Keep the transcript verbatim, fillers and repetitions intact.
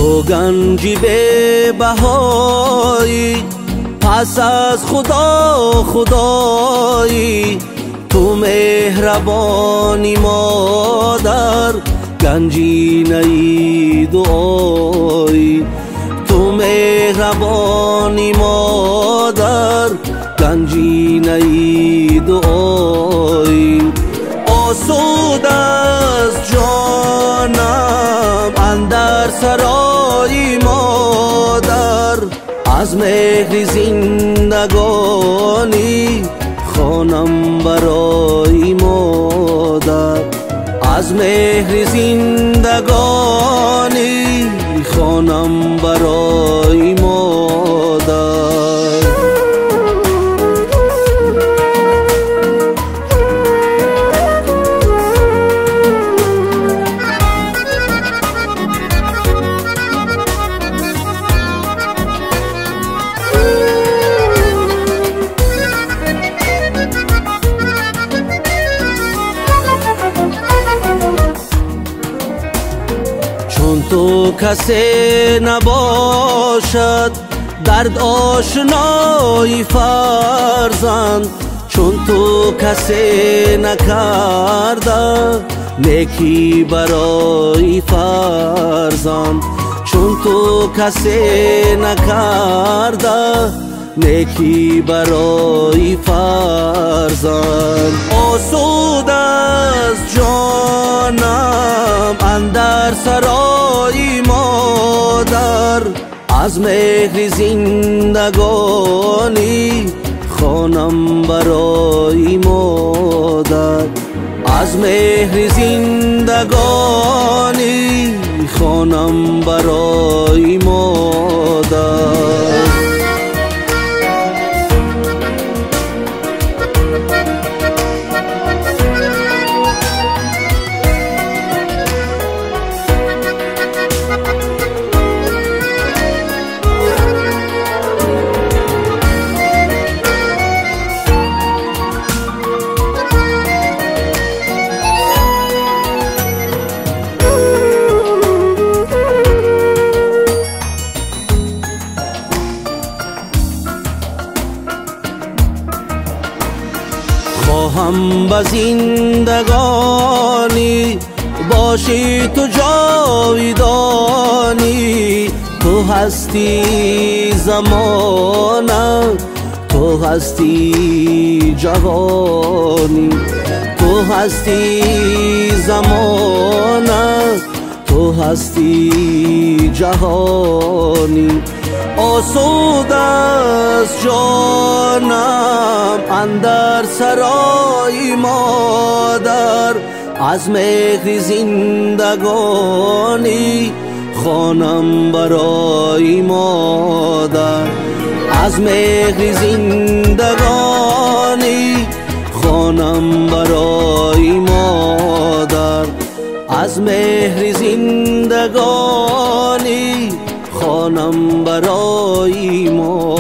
تو گنجی به بهایی، پس از خدا خدایی. تو مهربانی مادر، گنجی نی دعایی. تو مهربانی مادر، گنجی نی دعایی. آسود از جانم اندر سرای مادر، از مهر زندگانی خوانم برای مادر. از مهر زندگانی خوانم برای مادر. چون تو کسی نباشد درد آشنای فرزند، چون تو کسی نکرده نیکی برای فرزند، چون تو کسی نکرده نیکی برای فرزند. آسود از جانم اندر سرای مادر، از مهر زندگانی خوانم برای مادر. از مهر زندگانی خوانم برای مادر. خواهم به زندگانی باشی تو جاویدانی. تو هستی زمانه، تو هستی جوانی. تو هستی زمانه، تو هستی جهانی. آسود از جانم اندر سرای مادر، از مهر زندگانی خوانم برای مادر. از مهر زندگانی خوانم برای مادر. از مهر زندگانی خوانم برای ما.